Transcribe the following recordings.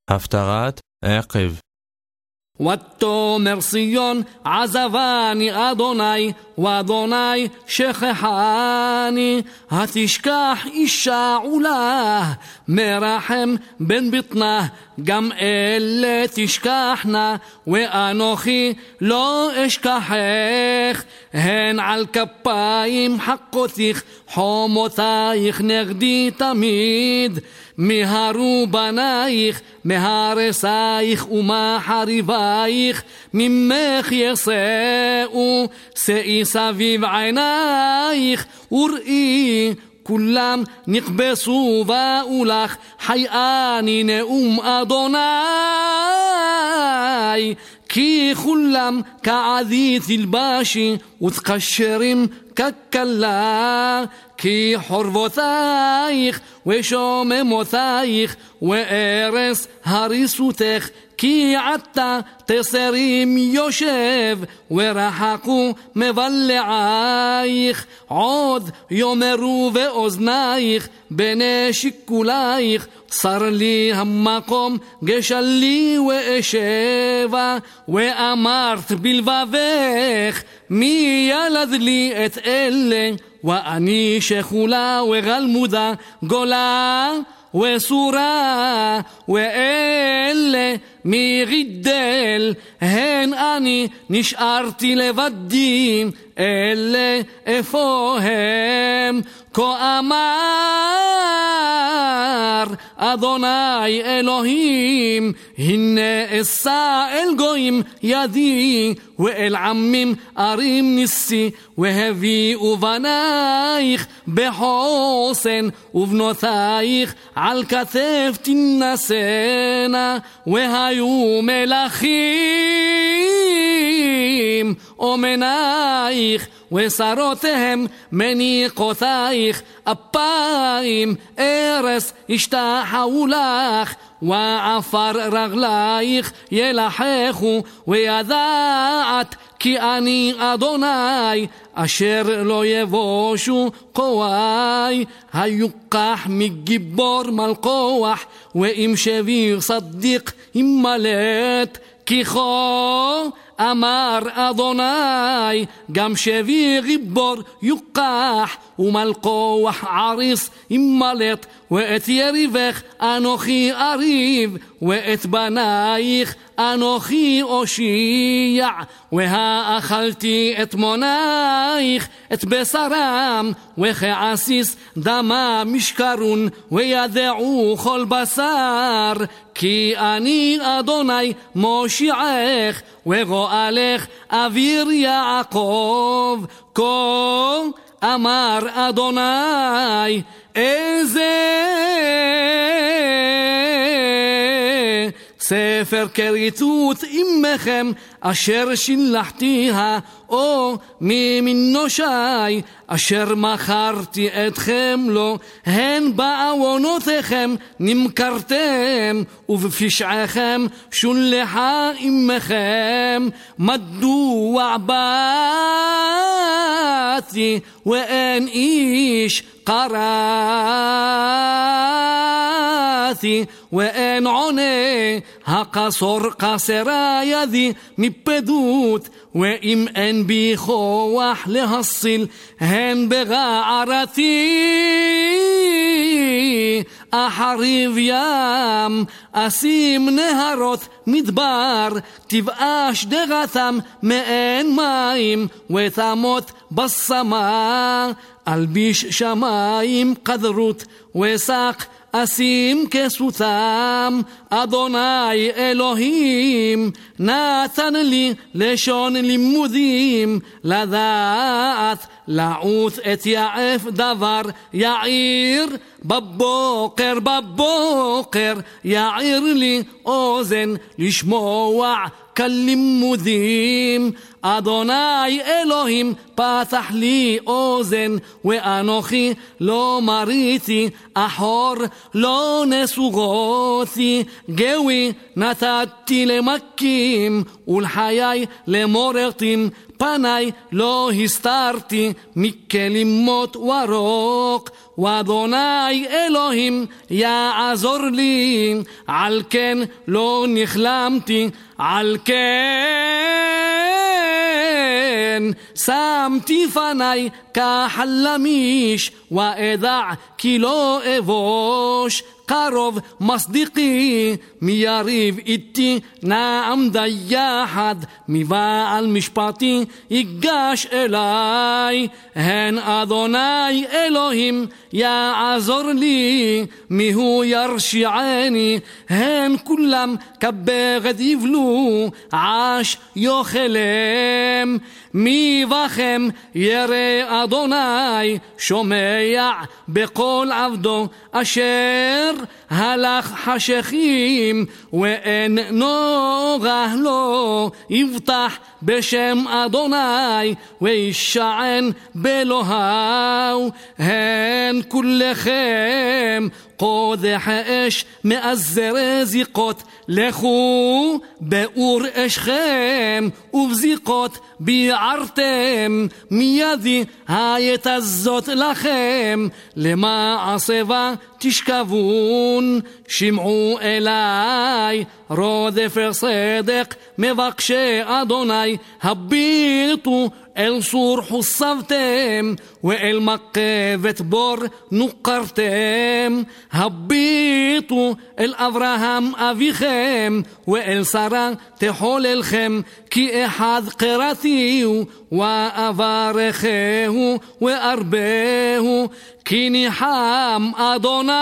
הפטרת עקב. ותאמר ציון עזבני אדוני ואדוני שכחני, התשכח אישה עולה מרחם בן בטנה, גם אלה תשכחנה ואנוכי לא אשכחך. הן על כפיים חקותיך חומותייך נגדי תמיד, מהרו בנייך מהרסייך ומחריבייך, ממך יסעו שאי סביב עינייך וראי כולם נכבסו באו לך. חייני נאום אדוני, כי כולם כעדי תלבשי ותקשרים ככלה, כי חורבותייך ושוממותייך וארס הריסותך, כי עתה תסרים יושב ורחקו מבלעייך. עוד יאמרו באוזנייך בני שיקולייך, צר לי המקום גשלי ואשבה, ואמרת בלבבך מי ילד לי את אלה, ואני שכולה וגלמודה גולה וסורה, ואלה מי גידל, הן אני נשארתי לבדי, אלה איפה הם? כה אמר אדוני אלוהים, הנה אשא אל גויים ידי, ואל עמים ערים ניסי, והביאו בנייך בחוסן, ובנותייך על כתף תנסנה, והיו מלכים אומנייך, ושרותיהם מניחותייך, אפיים ארס ישתחו לך, ועפר רגלייך ילחכו, וידעת כי אני אדוני אשר לא יבושו כואי. היוקח מגיבור מלכוח, ואם שביר צדיק ימלט, כי כה אמר אדוני, גם שביר גיבור יוקח ומלכוח עריס ימלט, ואת יריבך אנוכי אריב, ואת בנייך אנוכי אושיע, והאכלתי את מונייך את בשרם, וכעסיס דמה משקרון, וידעו כל בשר, כי אני אדוני מושיעך וגואלך אביר יעקב. כה אמר אדוני, איזה ספר כריתות עמכם אשר שילחתיה, או ממנושי אשר מכרתי אתכם לו, הן בעוונותיכם נמכרתם, ובפשעכם שולחה עמכם. מדוע באתי ואין איש קראתי, ואין עונה, הקסור קסרה ידי מפדות, ואם אין בי כוח להסיל, הן בגערתי אחריב ים. אשים נהרות מדבר, תבאש דגתם מאין מים, ותמות בסמה. אלביש שמיים קדרות, ושק אשים כסותם. אדוני אלוהים נתן לי לשון לימודים, לדעת לעוץ את יעף דבר יעיר. בבוקר בבוקר יעיר לי אוזן לשמוע כלימודים. אדוני אלוהים פתח לי אוזן, ואנוכי לא מריתי, אחור לא נסוגותי. גוי נתתי למכים, ולחיי למורטים, פניי לא הסתרתי. מכלימות ורוק, ואדוני אלוהים יעזור לי, על כן לא נכלמתי, על כן שמתי פניי כחלמיש, ואדע כי לא אבוש, קרוב מסדיקי, מי יריב איתי נעמדה יחד, מבעל משפטי ייגש אליי. הן אדוני אלוהים יעזור לי, מי הוא ירשיעני, הן כולם כבגד יבלו, עש יאכלם. מי בכם ירא אדוני, שומע בקול עבדו, אשר הלך חשכים ואין נוגה לו, יבטח בשם אדוני וישען באלוהיו. הן כולכם קודח אש מאזרי זיקות, לכו באור אשכם ובזיקות ביערתם, מידי הייתה זאת לכם, למעשבה תשכבון. שמעו אליי רודף צדק מבקשי אדוני, הביטו אל סור חוסבתם, ואל מקבת בור נוקרתם. הביטו אל אברהם אביכם, ואל שרה תחוללכם, כי אחד קראתיהו ואברכהו וארבהו, כי ניחם אדוני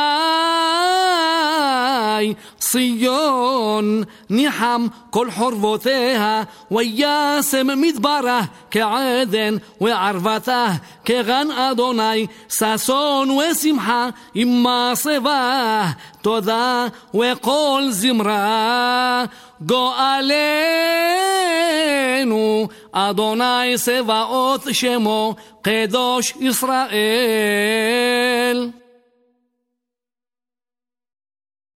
ציון, ניחם כל חורבותיה, וישם מדברה כעדן, וערבתה כגן אדוני, ששון ושמחה עם מעשבה, תודה וכל זמרה. גואלנו אדוני צבאות שמו, קדוש ישראל.